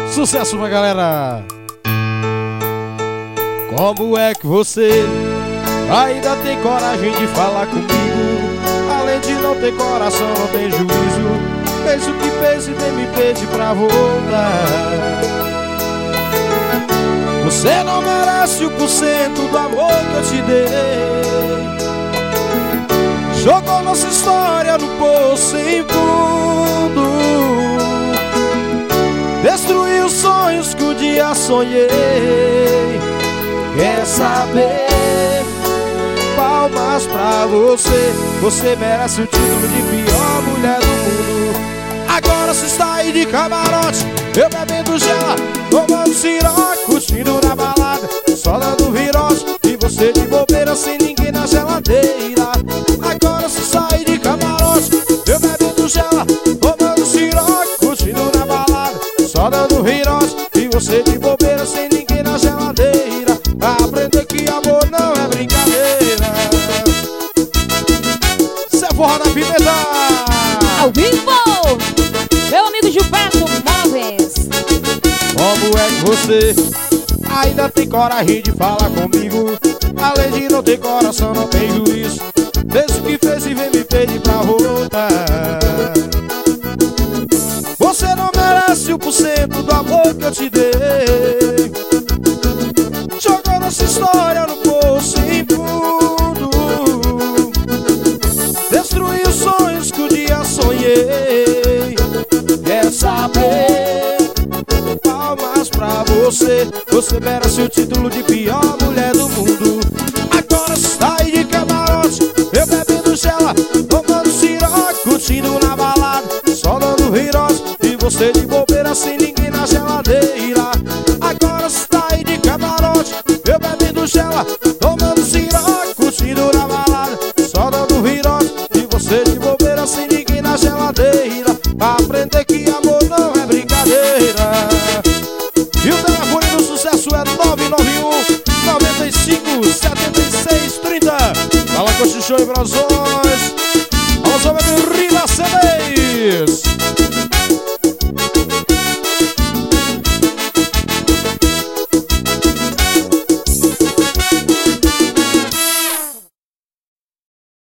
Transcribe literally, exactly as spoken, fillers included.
Sucesso pra galera. Como é que você ainda tem coragem de falar comigo? Além de não ter coração, não tem juízo. Fez o que fez e nem me pede pra voltar. Você não merece o porcento do amor que eu te dei. Jogou nossa história no poço sem fundo. Destruiu os sonhos que um dia sonhei. Quer saber? Palmas pra você. Você merece o título de pior mulher do mundo. Agora você está aí de camarote, eu bebendo gela, tomando ciroque, curtindo na balada, só dando virote. E você de bobeira sem ninguém na geladeira. Agora você está aí de camarote, eu bebendo gela, tomando ciroque, curtindo na balada, só dando virote. E você de bobeira sem ninguém na geladeira. Aprender que amor não é brincadeira. Cê forra na pimenta ao vivo, meu amigo Gilberto Móveis. Como é que você ainda tem coragem de falar comigo? Além de não ter coração, não tem juízo. Fez o que fez e vem me pedir pra voltar. Você não merece o porcento do amor que eu te dei. Jogou nossa história no poço sem fundo. Destruiu os sonhos que um dia sonhei. Quer saber? Palmas pra você. Você merece o título de pior mulher do mundo. Agora você está aí de camarote, eu bebendo gela, tomando ciroque, curtindo na balada, só dando virote. E você de bobeira sem ninguém na geladeira. Agora você está aí de camarote, eu bebendo gela, tomando ciroque, curtindo na balada, só dando virote. E você de bobeira sem ninguém na geladeira. Aprender que amor não é brincadeira. E o telefone do sucesso é nove nove um, nove cinco, sete seis, três zero. Fala com o Xuxô e Brosões. Vamos ver o Riva C D.